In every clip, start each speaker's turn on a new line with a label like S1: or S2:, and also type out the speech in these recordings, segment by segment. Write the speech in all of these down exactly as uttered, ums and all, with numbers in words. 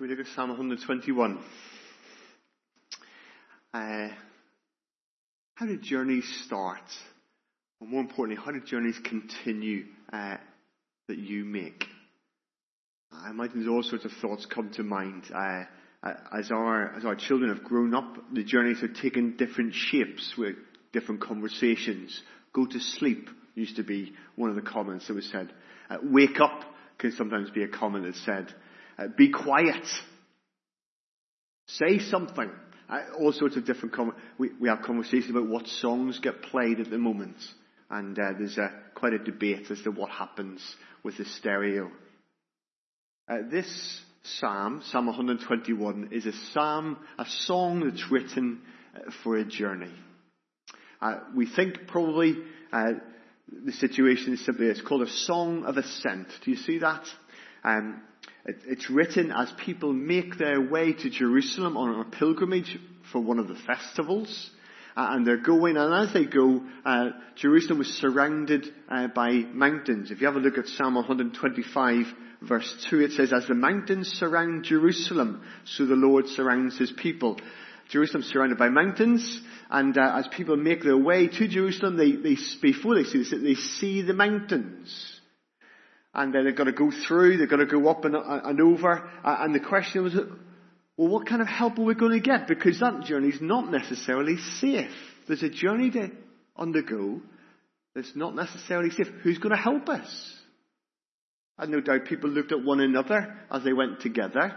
S1: Shall we look at Psalm one twenty-one? Uh, how do journeys start? Or more importantly, how do journeys continue uh, that you make? I imagine there's all sorts of thoughts come to mind. Uh, as our as our children have grown up, the journeys have taken different shapes with different conversations. Go to sleep used to be one of the comments that was said. Uh, wake up can sometimes be a comment that's said. Uh, be quiet. Say something. Uh, all sorts of different comments. We, we have conversations about what songs get played at the moment. And uh, there's uh, quite a debate as to what happens with the stereo. Uh, this psalm, Psalm one twenty-one, is a psalm, a song that's written uh, for a journey. Uh, we think probably uh, the situation is simply, it's called a song of ascent. Do you see that? Um, it, it's written as people make their way to Jerusalem on a pilgrimage for one of the festivals. Uh, and they're going, and as they go, uh, Jerusalem was surrounded uh, by mountains. If you have a look at Psalm one twenty-five, verse two, it says, as the mountains surround Jerusalem, so the Lord surrounds his people. Jerusalem's surrounded by mountains, and uh, as people make their way to Jerusalem, they, they before they see this, they see the mountains. And uh, they've got to go through, they've got to go up and, uh, and over. Uh, and the question was, well, what kind of help are we going to get? Because that journey is not necessarily safe. There's a journey to undergo that's not necessarily safe. Who's going to help us? And no doubt people looked at one another as they went together.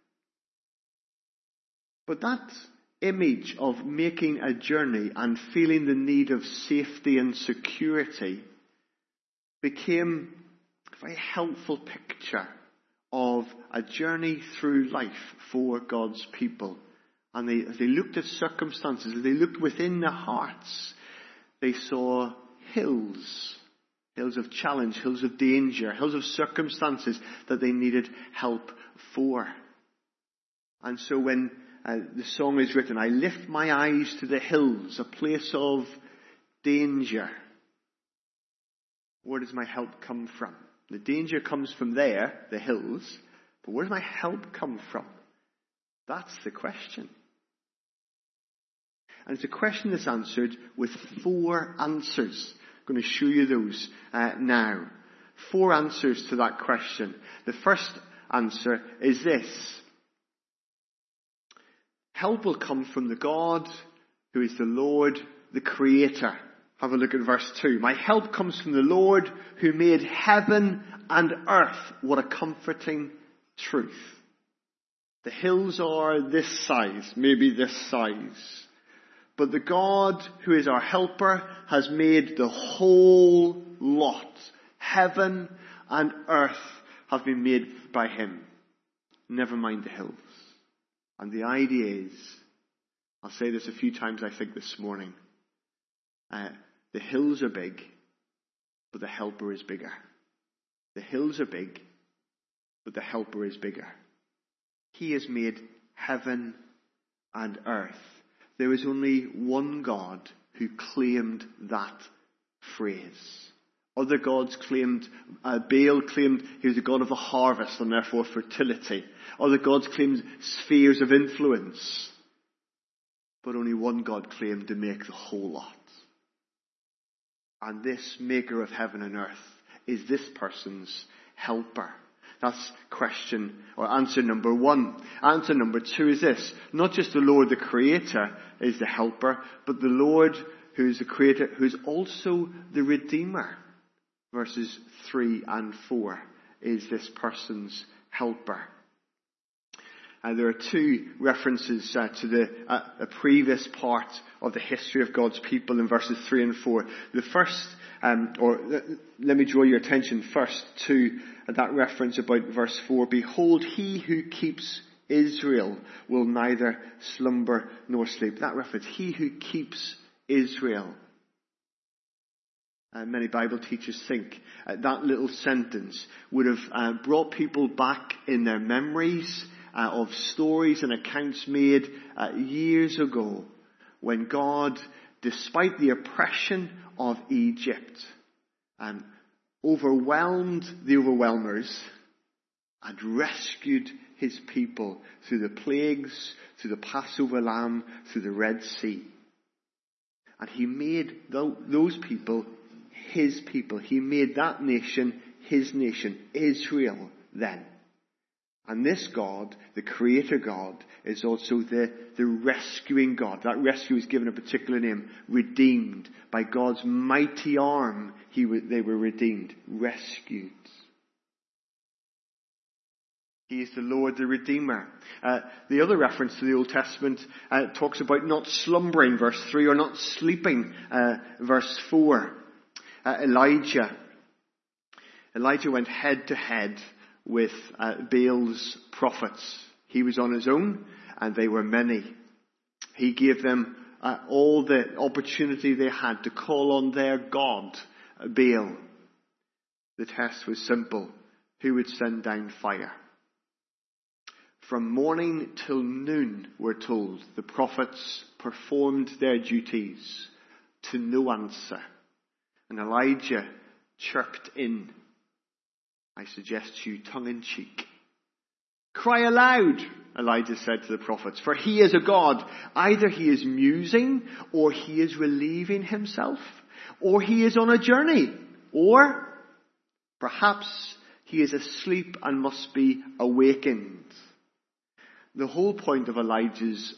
S1: But that image of making a journey and feeling the need of safety and security became a very helpful picture of a journey through life for God's people. And they, as they looked at circumstances, as they looked within their hearts, they saw hills. Hills of challenge, hills of danger, hills of circumstances that they needed help for. And so when uh, the song is written, I lift my eyes to the hills, a place of danger. Where does my help come from? The danger comes from there, the hills, but where does my help come from? That's the question. And it's a question that's answered with four answers. I'm going to show you those uh, now. Four answers to that question. The first answer is this. Help will come from the God who is the Lord, the Creator. Have a look at verse two. My help comes from the Lord who made heaven and earth. What a comforting truth. The hills are this size, maybe this size. But the God who is our helper has made the whole lot. Heaven and earth have been made by him. Never mind the hills. And the idea is, I'll say this a few times I think this morning, uh, the hills are big, but the helper is bigger. The hills are big, but the helper is bigger. He has made heaven and earth. There is only one God who claimed that phrase. Other gods claimed, uh, Baal claimed he was the god of the harvest and therefore fertility. Other gods claimed spheres of influence. But only one God claimed to make the whole lot. And this maker of heaven and earth is this person's helper. That's question or answer number one. Answer number two is this. Not just the Lord the Creator is the helper, but the Lord who is the Creator, who is also the Redeemer. Verses three and four is this person's helper. And there are two references uh, to the uh, a previous part of the history of God's people in verses three and four. The first, um, or uh, let me draw your attention first to that reference about verse four. Behold, he who keeps Israel will neither slumber nor sleep. That reference, he who keeps Israel. Uh, many Bible teachers think uh, that little sentence would have uh, brought people back in their memories Uh, of stories and accounts made uh, years ago when God, despite the oppression of Egypt, um, overwhelmed the overwhelmers and rescued his people through the plagues, through the Passover lamb, through the Red Sea. And he made those people his people. He made that nation his nation, Israel, then. And this God, the Creator God, is also the, the rescuing God. That rescue is given a particular name, redeemed. By God's mighty arm, he, they were redeemed, rescued. He is the Lord, the Redeemer. Uh, the other reference to the Old Testament uh, talks about not slumbering, verse three, or not sleeping, uh, verse four. Uh, Elijah. Elijah went head to head with uh, Baal's prophets. He was on his own, and they were many. He gave them uh, all the opportunity they had to call on their God, uh, Baal. The test was simple. Who would send down fire? From morning till noon, we're told, the prophets performed their duties to no answer. And Elijah chirped in, I suggest to you, tongue-in-cheek. Cry aloud, Elijah said to the prophets, for he is a God. Either he is musing, or he is relieving himself, or he is on a journey, or perhaps he is asleep and must be awakened. The whole point of Elijah's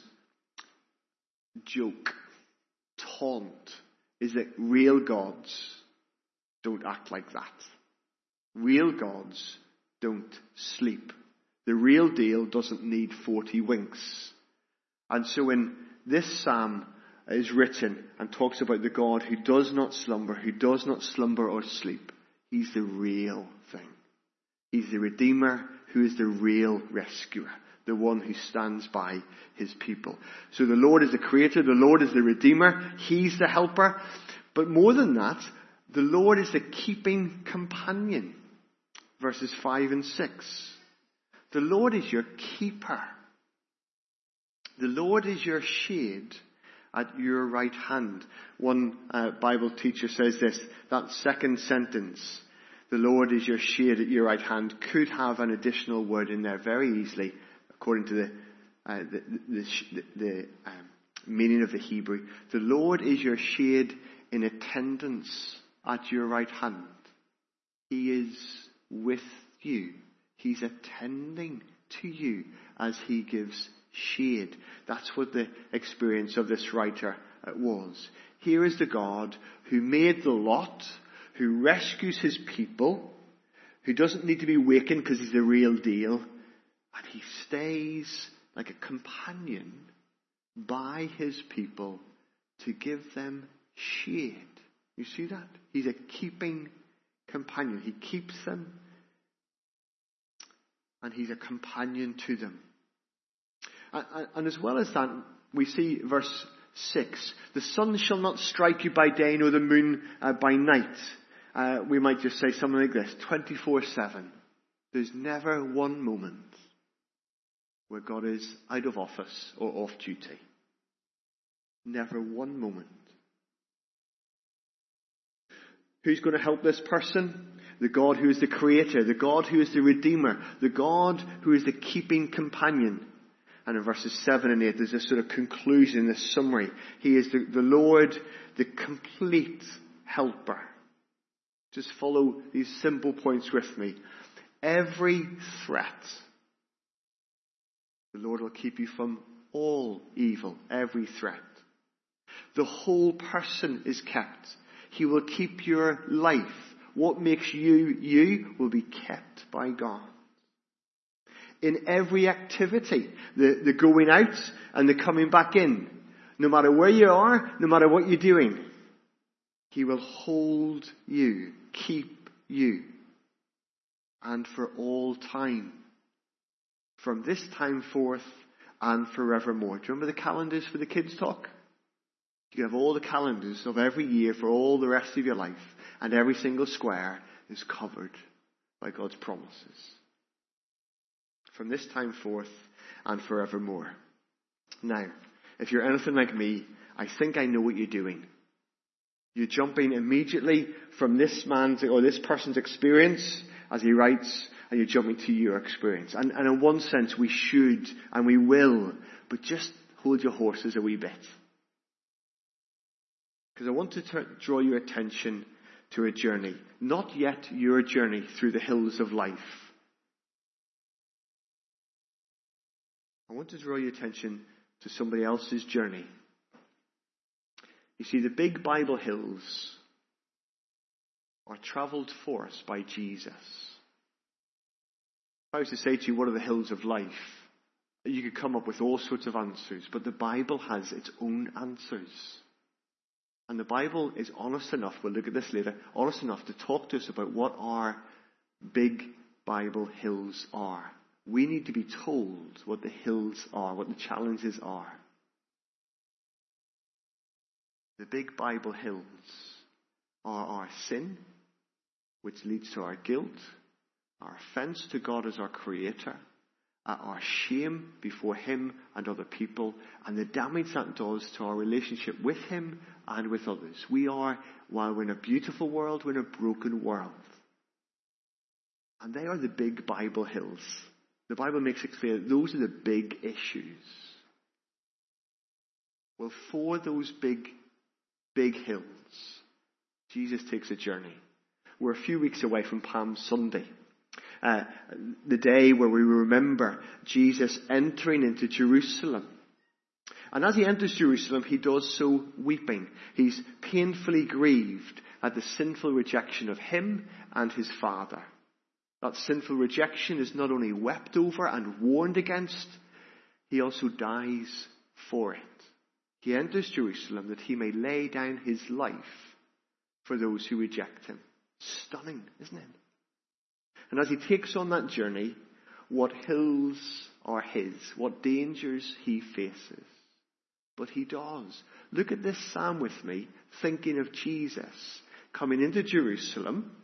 S1: joke, taunt, is that real gods don't act like that. Real gods don't sleep. The real deal doesn't need forty winks. And so when this psalm is written and talks about the God who does not slumber, who does not slumber or sleep, he's the real thing. He's the Redeemer who is the real rescuer, the one who stands by his people. So the Lord is the Creator, the Lord is the Redeemer, he's the helper. But more than that, the Lord is the keeping companion. Verses five and six. The Lord is your keeper. The Lord is your shade at your right hand. One uh, Bible teacher says this, that second sentence, the Lord is your shade at your right hand, could have an additional word in there very easily, according to the uh, the, the, the, the um, meaning of the Hebrew. The Lord is your shade in attendance at your right hand. He is with you. He's attending to you as he gives shade. That's what the experience of this writer was. Here is the God who made the lot, who rescues his people, who doesn't need to be wakened because he's the real deal, and he stays like a companion by his people to give them shade. You see that? He's a keeping companion. He keeps them, and he's a companion to them. And, and as well as that, we see verse six. The sun shall not strike you by day, nor the moon uh, by night. Uh, we might just say something like this, twenty-four seven. There's never one moment where God is out of office or off duty. Never one moment. Who's going to help this person? The God who is the Creator, the God who is the Redeemer, the God who is the keeping companion. And in verses seven and eight, there's this sort of conclusion, this summary. He is the, the Lord, the complete helper. Just follow these simple points with me. Every threat, the Lord will keep you from all evil, every threat. The whole person is kept. He will keep your life. What makes you you will be kept by God. In every activity, the, the going out and the coming back in, no matter where you are, no matter what you're doing, he will hold you, keep you, and for all time. From this time forth and forevermore. Do you remember the calendars for the kids' talk? You have all the calendars of every year for all the rest of your life, and every single square is covered by God's promises. From this time forth and forevermore. Now, if you're anything like me, I think I know what you're doing. You're jumping immediately from this man's or this person's experience, as he writes, and you're jumping to your experience. And, and in one sense, we should and we will, but just hold your horses a wee bit. Because I want to t- draw your attention to a journey. Not yet your journey through the hills of life. I want to draw your attention to somebody else's journey. You see, the big Bible hills are travelled for us by Jesus. If I was to say to you, what are the hills of life? You could come up with all sorts of answers, but the Bible has its own answers. And the Bible is honest enough, we'll look at this later, honest enough to talk to us about what our big Bible hills are. We need to be told what the hills are, what the challenges are. The big Bible hills are our sin, which leads to our guilt, our offence to God as our Creator, our shame before Him and other people, and the damage that does to our relationship with Him and with others. We are, while we're in a beautiful world, we're in a broken world. And they are the big Bible hills. The Bible makes it clear that those are the big issues. Well, for those big, big hills, Jesus takes a journey. We're a few weeks away from Palm Sunday. Uh, the day where we remember Jesus entering into Jerusalem. And as he enters Jerusalem, he does so weeping. He's painfully grieved at the sinful rejection of him and his Father. That sinful rejection is not only wept over and warned against, he also dies for it. He enters Jerusalem that he may lay down his life for those who reject him. Stunning, isn't it? And as he takes on that journey, what hills are his, what dangers he faces. But he does. Look at this psalm with me, thinking of Jesus coming into Jerusalem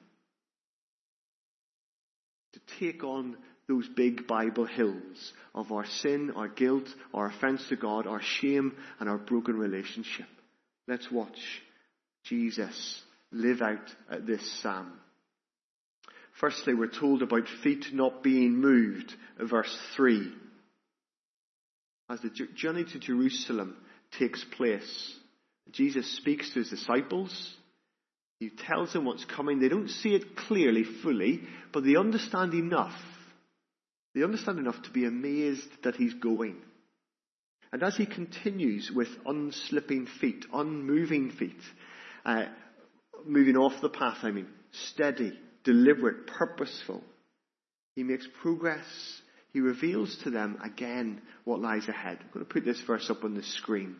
S1: to take on those big Bible hills of our sin, our guilt, our offence to God, our shame, and our broken relationship. Let's watch Jesus live out this psalm. Firstly, we're told about feet not being moved, verse three. As the journey to Jerusalem takes place, Jesus speaks to his disciples. He tells them what's coming. They don't see it clearly, fully, but they understand enough. They understand enough to be amazed that he's going. And as he continues with unslipping feet, unmoving feet, uh, moving off the path, I mean, steady, deliberate, purposeful, he makes progress. He reveals to them again what lies ahead. I'm going to put this verse up on the screen.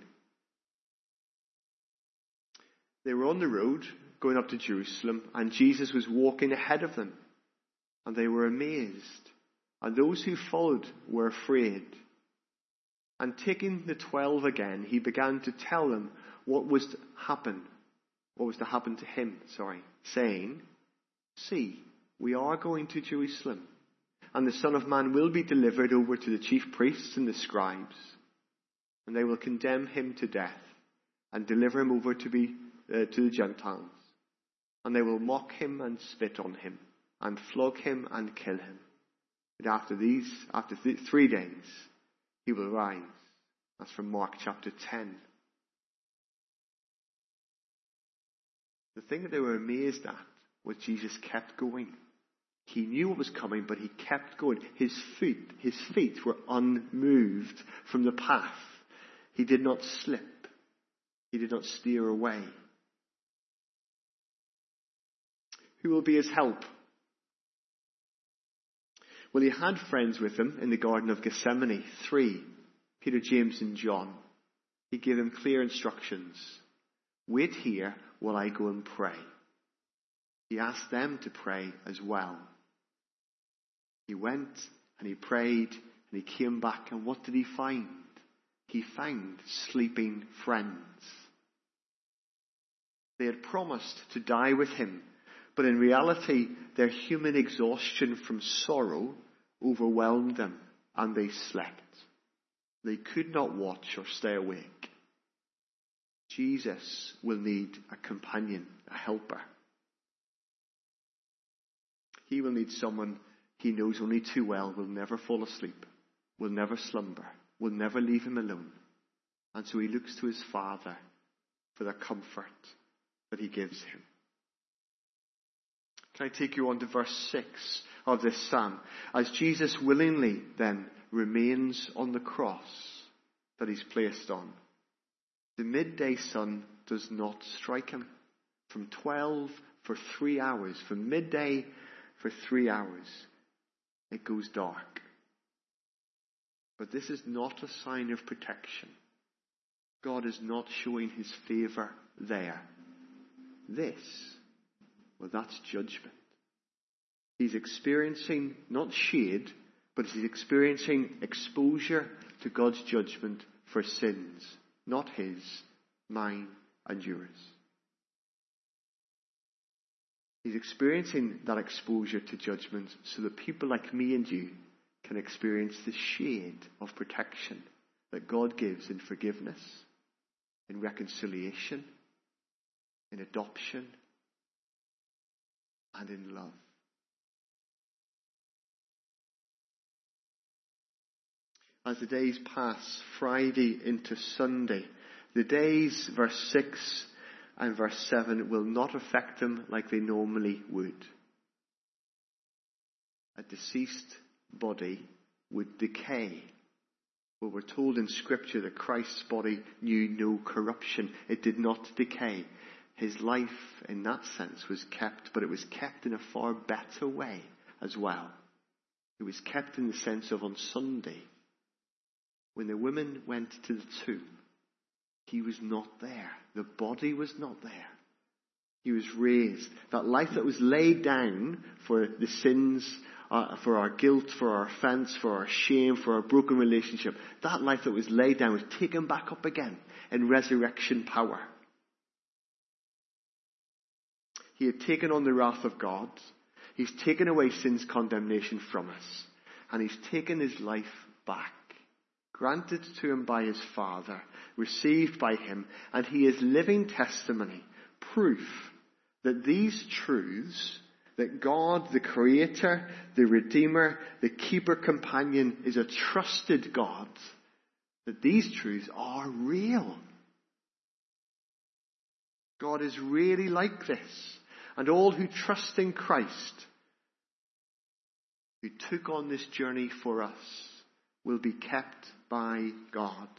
S1: They were on the road going up to Jerusalem, and Jesus was walking ahead of them, and they were amazed, and those who followed were afraid. And taking the twelve again, he began to tell them what was to happen, what was to happen to him, sorry, saying, "See, we are going to Jerusalem, and the Son of Man will be delivered over to the chief priests and the scribes, and they will condemn him to death and deliver him over to be uh, to the Gentiles. And they will mock him and spit on him and flog him and kill him. But after these, after th- three days, he will rise." That's from Mark chapter ten. The thing that they were amazed at was Jesus kept going. He knew what was coming, but he kept going. His feet, his feet were unmoved from the path. He did not slip. He did not steer away. Who will be his help? Well, he had friends with him in the Garden of Gethsemane, three, Peter, James, and John. He gave them clear instructions. Wait here while I go and pray. He asked them to pray as well. He went and he prayed and he came back, and what did he find? He found sleeping friends. They had promised to die with him, but in reality, their human exhaustion from sorrow overwhelmed them, and they slept. They could not watch or stay awake. Jesus will need a companion, a helper. He will need someone he knows only too well will never fall asleep, will never slumber, will never leave him alone. And so he looks to his Father for the comfort that he gives him. Can I take you on to verse six of this psalm? As Jesus willingly then remains on the cross that he's placed on, the midday sun does not strike him. From twelve for three hours, from midday for three hours, it goes dark. But this is not a sign of protection. God is not showing his favour there. This, well, that's judgment. He's experiencing not shade, but he's experiencing exposure to God's judgment for sins. Not his, mine and yours. He's experiencing that exposure to judgment so that people like me and you can experience the shade of protection that God gives in forgiveness, in reconciliation, in adoption, and in love. As the days pass, Friday into Sunday, the days, verse six and verse seven, will not affect them like they normally would. A deceased body would decay. Well, we're told in Scripture that Christ's body knew no corruption. It did not decay. His life, in that sense, was kept, but it was kept in a far better way as well. It was kept in the sense of on Sunday, when the women went to the tomb, he was not there. The body was not there. He was raised. That life that was laid down for the sins, uh, for our guilt, for our offence, for our shame, for our broken relationship, that life that was laid down was taken back up again in resurrection power. He had taken on the wrath of God. He's taken away sin's condemnation from us. And he's taken his life back. Granted to him by his Father, received by him, and he is living testimony, proof that these truths, that God, the Creator, the Redeemer, the Keeper Companion, is a trusted God, that these truths are real. God is really like this. And all who trust in Christ, who took on this journey for us, will be kept by God.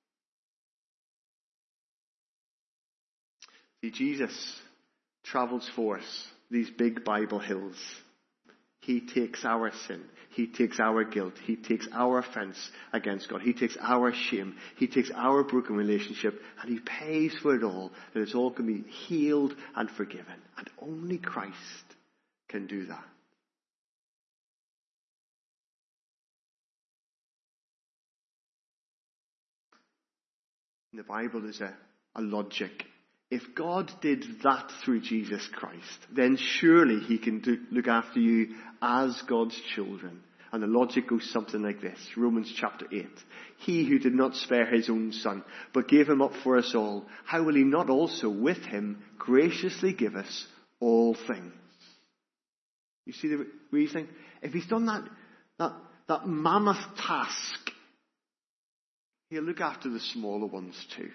S1: See, Jesus travels for us these big Bible hills. He takes our sin. He takes our guilt. He takes our offense against God. He takes our shame. He takes our broken relationship, and he pays for it all, that it's all going to be healed and forgiven. And only Christ can do that. In the Bible, there's a, a logic. If God did that through Jesus Christ, then surely he can do, look after you as God's children. And the logic goes something like this. Romans chapter eight. He who did not spare his own son, but gave him up for us all, how will he not also with him graciously give us all things? You see the reasoning? If he's done that, that, that mammoth task, he'll look after the smaller ones too.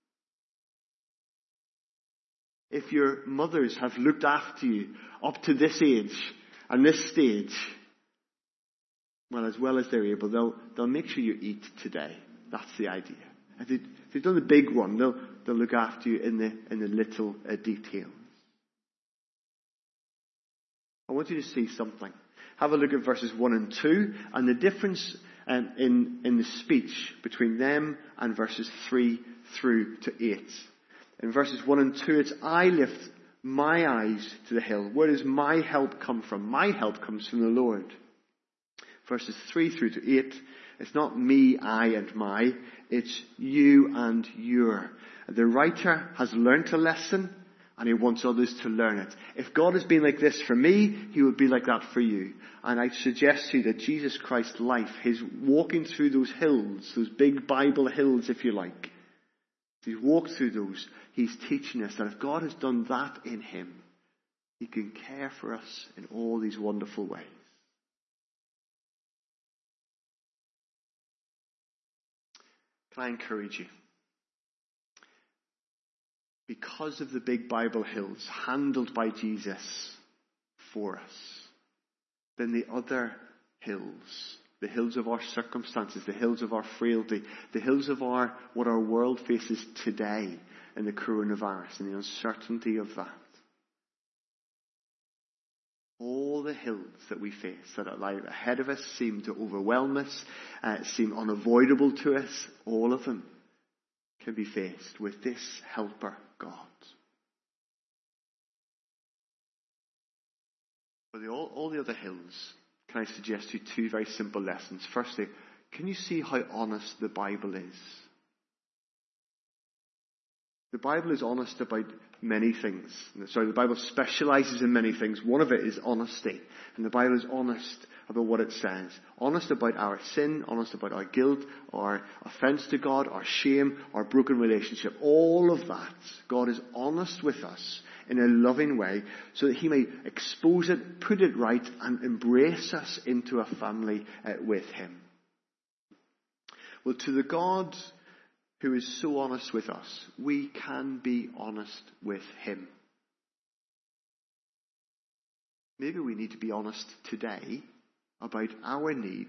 S1: If your mothers have looked after you up to this age and this stage, well, as well as they're able, they'll, they'll make sure you eat today. That's the idea. If, they, if they've done the big one, they'll, they'll look after you in the, in the little uh, details. I want you to see something. Have a look at verses one and two and the difference um, in, in the speech between them and verses three through to eight. In verses one and two, it's I lift my eyes to the hill. Where does my help come from? My help comes from the Lord. Verses three through to eight, it's not me, I and my. It's you and your. The writer has learnt a lesson and he wants others to learn it. If God has been like this for me, he would be like that for you. And I suggest to you that Jesus Christ's life, his walking through those hills, those big Bible hills if you like, he's walked through those, he's teaching us that if God has done that in him, he can care for us in all these wonderful ways. Can I encourage you? Because of the big Bible hills handled by Jesus for us, then the other hills, the hills of our circumstances, the hills of our frailty, the hills of our what our world faces today in the coronavirus and the uncertainty of that, all the hills that we face that lie ahead of us seem to overwhelm us, uh, seem unavoidable to us, all of them can be faced with this helper, God. For the, all, all the other hills, can I suggest to you two very simple lessons? Firstly, can you see how honest the Bible is? The Bible is honest about many things. Sorry, the Bible specializes in many things. One of it is honesty. And the Bible is honest about what it says. Honest about our sin, honest about our guilt, our offense to God, our shame, our broken relationship. All of that, God is honest with us in a loving way so that he may expose it, put it right, and embrace us into a family uh, with him. Well, to the God who is so honest with us, we can be honest with him. Maybe we need to be honest today about our need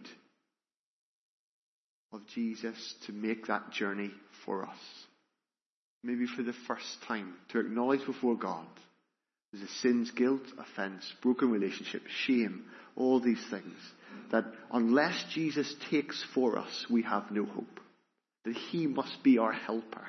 S1: of Jesus to make that journey for us. Maybe for the first time, to acknowledge before God there's a sin's guilt, offense, broken relationship, shame, all these things, that unless Jesus takes for us, we have no hope. That he must be our helper.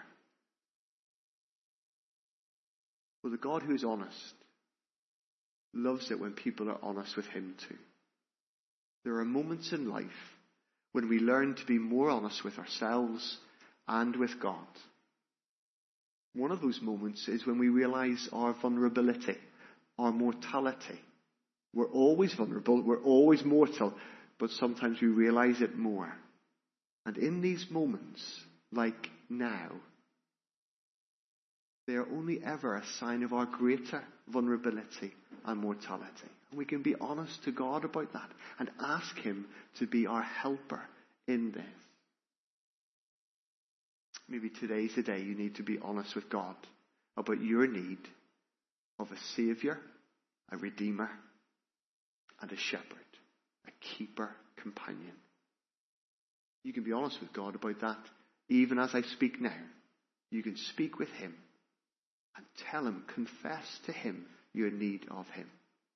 S1: Well, the God who is honest loves it when people are honest with him too. There are moments in life when we learn to be more honest with ourselves and with God. One of those moments is when we realize our vulnerability, our mortality. We're always vulnerable, we're always mortal, but sometimes we realize it more. And in these moments, like now, they are only ever a sign of our greater vulnerability and mortality. And we can be honest to God about that and ask him to be our helper in this. Maybe today's the day you need to be honest with God about your need of a Saviour, a Redeemer, and a Shepherd, a keeper, companion. You can be honest with God about that even as I speak now. You can speak with him and tell him, confess to him your need of him.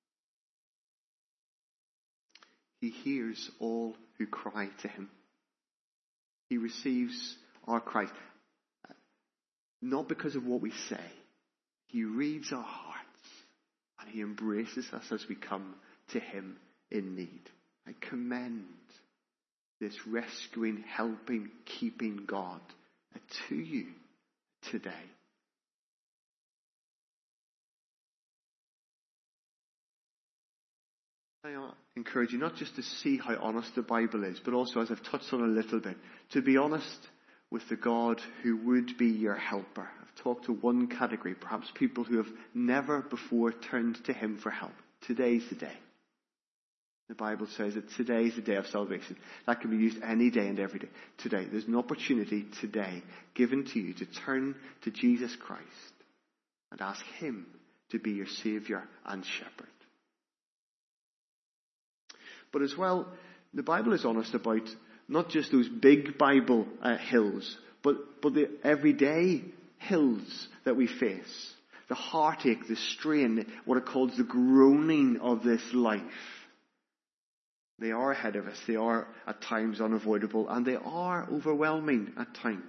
S1: He hears all who cry to him. He receives our cries. Not because of what we say. He reads our hearts and he embraces us as we come to him in need. I commend this rescuing, helping, keeping God to you today. I encourage you not just to see how honest the Bible is, but also, as I've touched on a little bit, to be honest with the God who would be your helper. I've talked to one category, perhaps people who have never before turned to him for help. Today's the day. The Bible says that today is the day of salvation. That can be used any day and every day. Today, there's an opportunity today given to you to turn to Jesus Christ and ask him to be your Saviour and Shepherd. But as well, the Bible is honest about not just those big Bible uh, hills, but, but the everyday hills that we face. The heartache, the strain, what it calls the groaning of this life. They are ahead of us. They are at times unavoidable, and they are overwhelming at times.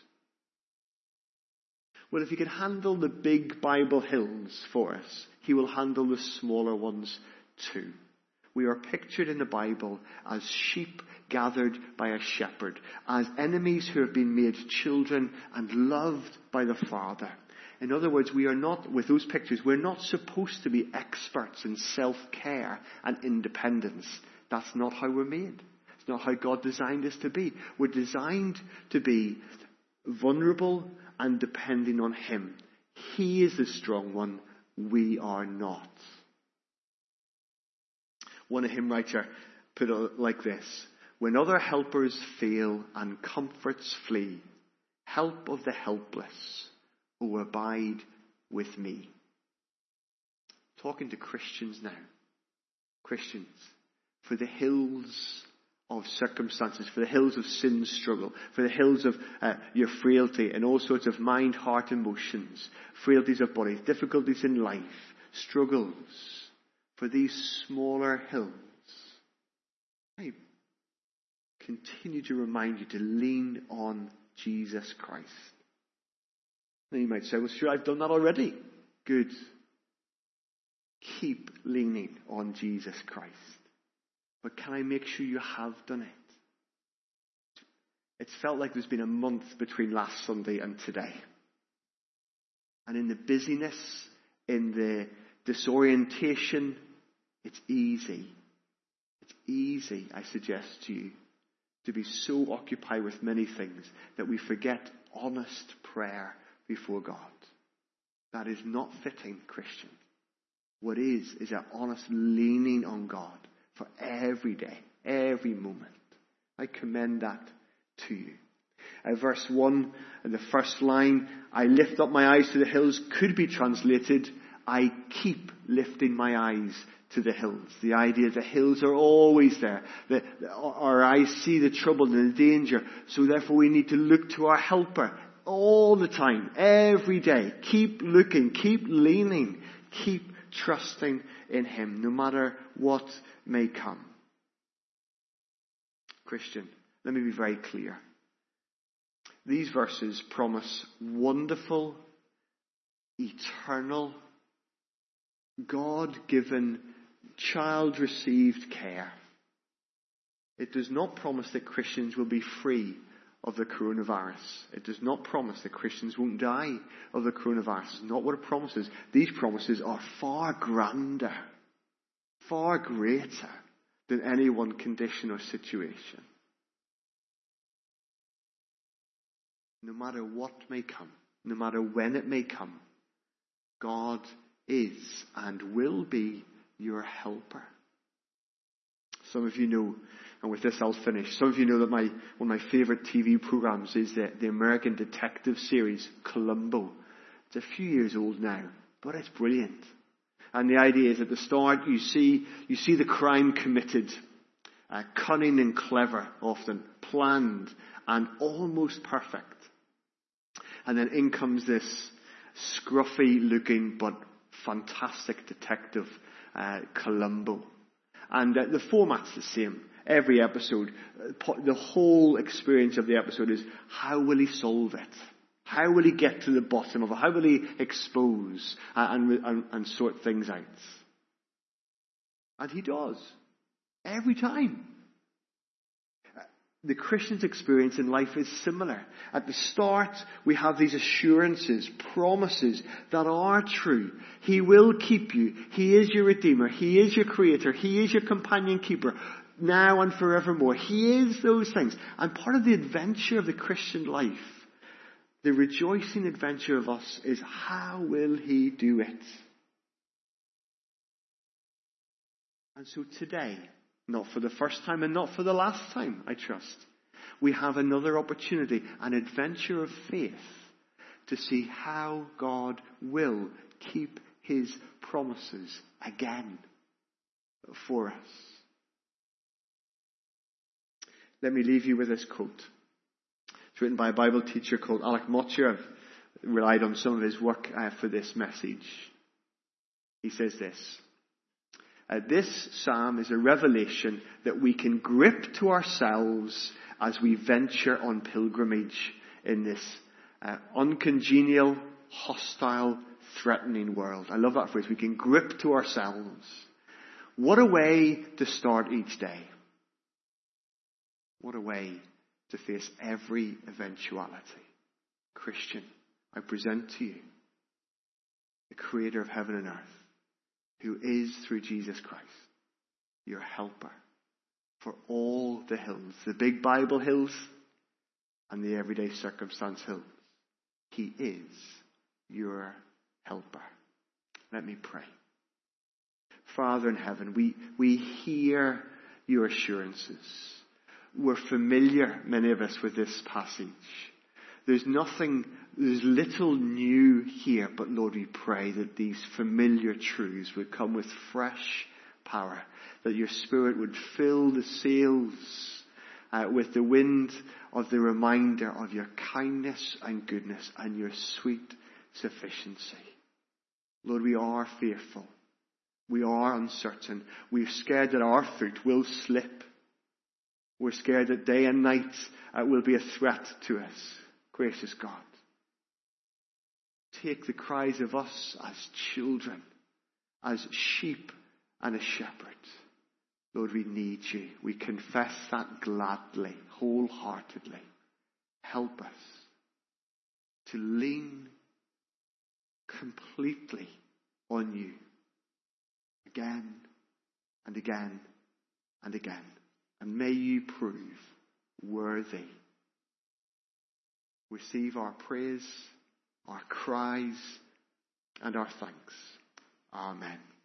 S1: Well, if he can handle the big Bible hills for us, he will handle the smaller ones too. We are pictured in the Bible as sheep gathered by a shepherd, as enemies who have been made children and loved by the Father. In other words, we are not, with those pictures, we're not supposed to be experts in self-care and independence. That's not how we're made. It's not how God designed us to be. We're designed to be vulnerable and depending on him. He is the strong one. We are not. One hymn writer put it like this: When other helpers fail and comforts flee, help of the helpless, O abide with me. Talking to Christians now. Christians, for the hills of circumstances, for the hills of sin struggle, for the hills of uh, your frailty and all sorts of mind, heart, emotions, frailties of body, difficulties in life, struggles, for these smaller hills, I continue to remind you to lean on Jesus Christ. Now you might say, well, sure, I've done that already. Good. Keep leaning on Jesus Christ. But can I make sure you have done it? It's felt like there's been a month between last Sunday and today. And in the busyness, in the disorientation, it's easy. It's easy, I suggest to you, to be so occupied with many things that we forget honest prayer before God. That is not fitting, Christian. What is, is an honest leaning on God for every day, every moment. I commend that to you. Uh, verse one, the first line, I lift up my eyes to the hills, could be translated, I keep lifting my eyes to the hills. The idea the hills are always there. The, our eyes see the trouble and the danger, so therefore we need to look to our helper all the time, every day. Keep looking, keep leaning, keep trusting in him, no matter what may come. Christian, let me be very clear. These verses promise wonderful, eternal, God-given, child-received care. It does not promise that Christians will be free of the coronavirus. It does not promise that Christians won't die of the coronavirus. It's not what it promises. These promises are far grander, far greater than any one condition or situation. No matter what may come, no matter when it may come, God is and will be your helper. Some of you know, and with this I'll finish, some of you know that my one of my favourite T V programmes is the, the American detective series, Columbo. It's a few years old now, but it's brilliant. And the idea is at the start you see you see the crime committed, uh, cunning and clever often, planned and almost perfect. And then in comes this scruffy looking but fantastic detective, uh, Columbo. And uh, the format's the same. Every episode, uh, the whole experience of the episode is how will he solve it? How will he get to the bottom of it? How will he expose uh, and, and, and sort things out? And he does. Every time. The Christian's experience in life is similar. At the start, we have these assurances, promises that are true. He will keep you. He is your Redeemer. He is your Creator. He is your companion keeper, now and forevermore. He is those things. And part of the adventure of the Christian life, the rejoicing adventure of us, is how will He do it? And so today, not for the first time and not for the last time, I trust, we have another opportunity, an adventure of faith, to see how God will keep His promises again for us. Let me leave you with this quote. It's written by a Bible teacher called Alec Motyer. I've relied on some of his work uh, for this message. He says this. Uh, this psalm is a revelation that we can grip to ourselves as we venture on pilgrimage in this uh, uncongenial, hostile, threatening world. I love that phrase. We can grip to ourselves. What a way to start each day. What a way to face every eventuality. Christian, I present to you the Creator of heaven and earth, who is, through Jesus Christ, your helper for all the hills, the big Bible hills and the everyday circumstance hills. He is your helper. Let me pray. Father in heaven, we, we hear your assurances. we're familiar, many of us, with this passage. There's nothing, there's little new here, but Lord, we pray that these familiar truths would come with fresh power, that your Spirit would fill the sails uh, with the wind of the reminder of your kindness and goodness and your sweet sufficiency. Lord, we are fearful. We are uncertain. We're scared that our foot will slip. We're scared that day and night uh, will be a threat to us. Gracious God, take the cries of us as children, as sheep and a shepherd. Lord, we need you. We confess that gladly, wholeheartedly. Help us to lean completely on you again and again and again. And may you prove worthy. Receive our praise, our cries, and our thanks. Amen.